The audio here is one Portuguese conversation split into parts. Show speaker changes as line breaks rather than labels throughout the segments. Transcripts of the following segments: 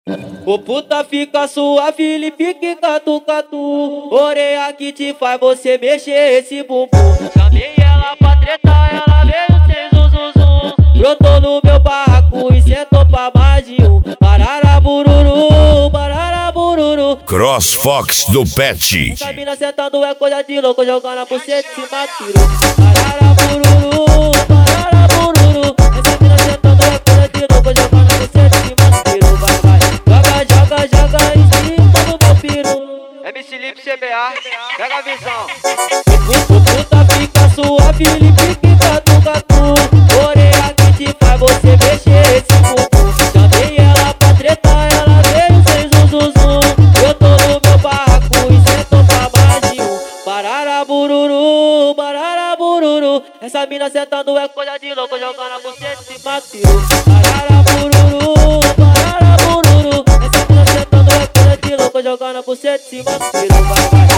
O puta fica suave, ele pique catu-catu. Orelha que te faz você mexer esse bumbum. Chamei ela pra tretar, ela veio sem zum-zum-zum. Brotou no meu barraco e sentou pra mais de um. Bararabururu, bararabururu.
CrossFox do Pet.
Essa mina sentando é coisa de louco, jogando a buceta e se matirou. Bararabururu, bararabururu. Essa mina sentando é coisa de louco, jogando a buceta e se matirou. Vai, vai. Joga em cima do meu piru.
MC Lipe CBA, pega a visão.
O puta fica suave, ele pique catu-catu. Orelha que te faz você mexer esse bumbum. Chamei ela pra tretar, ela veio sem zum-zum-zum. Eu tô no meu barraco e sentou pra mais de um. Bararabururu, bararabururu. Essa mina sentando é coisa de louco, jogando a buceta e se matirou. Bararabururu, bararabururu. Essa mina sentando é coisa de louco, jogando a buceta e se matirou. Vai, vai.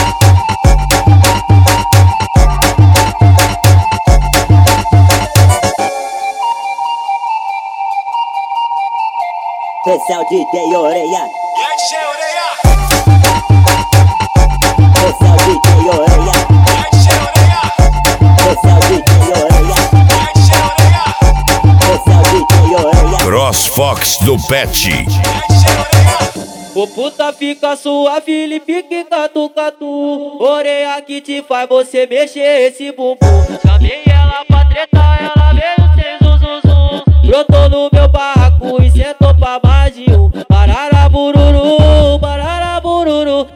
Esse é o DJ Orelha.
E aí, DJ Orelha?
Esse é o DJ Orelha.
E aí, DJ Orelha?
Esse é o DJ Orelha.
E aí, DJ Orelha?
Esse é o DJ Orelha.
CrossFox do Pet.
E aí, DJ Orelha?
O puta fica suave, ele pique catu-catu. Orelha que te faz você mexer esse bumbum. Chamei ela pra tretar, ela veio sem zum-zum-zum. Brotou no meu barraco e sentou pra mais de um. Bararabururu, bararabururu.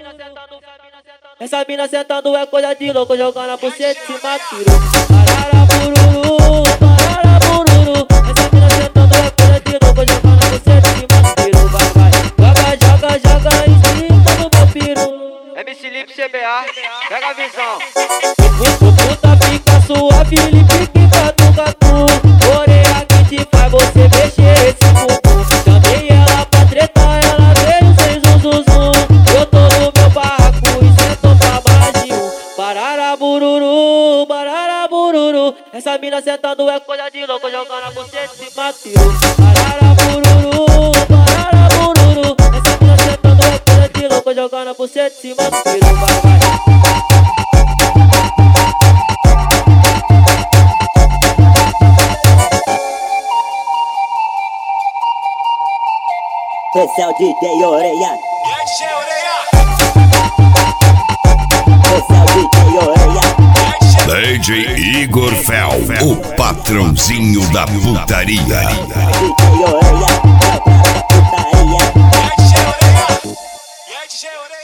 Essa mina sentando é coisa de louco, jogando a buceta e se matirou. Bararabururu, bararabururu. Essa mina sentando é coisa de louco, jogando a buceta e se matirou. Vai, vai. Joga em cima do meu piru.
MC Lipe CBA, pega a visão.
O puta fica suave, ele pique catu-catu. Orelha que te faz você mexer esse bumbum. Chamei ela pra tretar, ela veio sem zum-zum-zum. Eu tô no meu barraco e sentou pra mais de um. Bararabururu, bararabururu. Essa mina sentando é coisa de louco, jogando a buceta e se matirou. Bararabururu, bararabururu. Essa mina sentando é coisa de louco, jogando a buceta e se matirou. Vai, vai.
Esse é o DJ Orelha.
E aí, DJ Orelha?
Esse é o DJ Orelha.
E aí, DJ Orelha?
DJ Igor Fel, o patrãozinho da putaria.
DJ Orelha, vai pra putaria.
E aí, DJ Orelha? E aí, DJ Orelha?